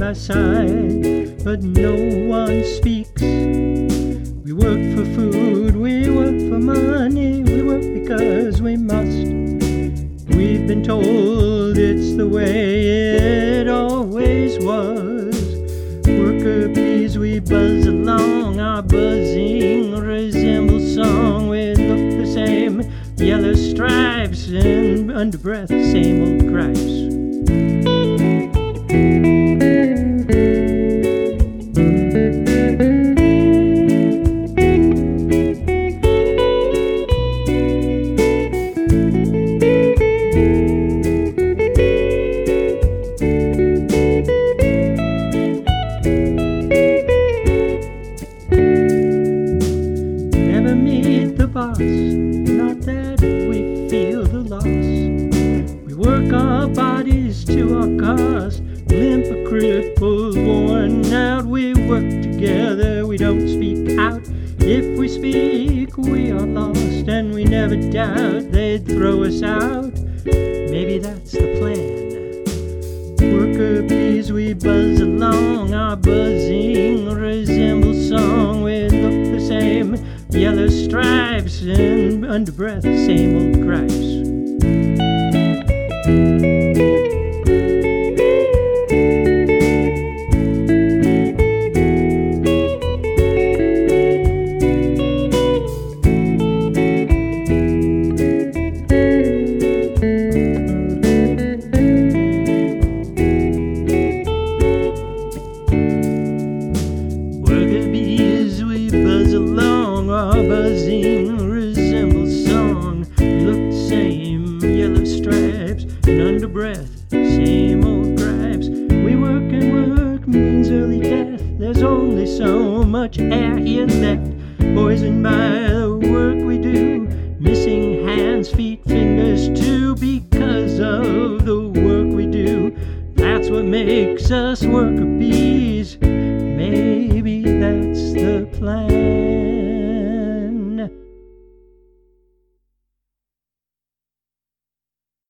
by side, but no one speaks. We work for food, we work for money, we work because we must. We've been told it's the way it always was. Worker bees, we buzz along, our buzzing resembles song. We look the same, yellow stripes, and under breath, same old gripes. Meet the boss, not that we feel the loss. We work our bodies to our cost, limp or crippled, worn out. We work together, we don't speak out. If we speak, we are lost, and we never doubt they'd throw us out. Maybe that's the plan. Worker bees, we buzz along, our buzzing resembles song. We look the same, yellow stripes, and under breath, same old gripes. Worker bees, we buzz along, our buzzing resembles song. We look the same, yellow stripes, and under breath, same old gripes. We work and work means early death. There's only so much air here left, poisoned by the work we do. Missing hands, feet, fingers too, because of the work we do. That's what makes us worker bees. Maybe that's the plan.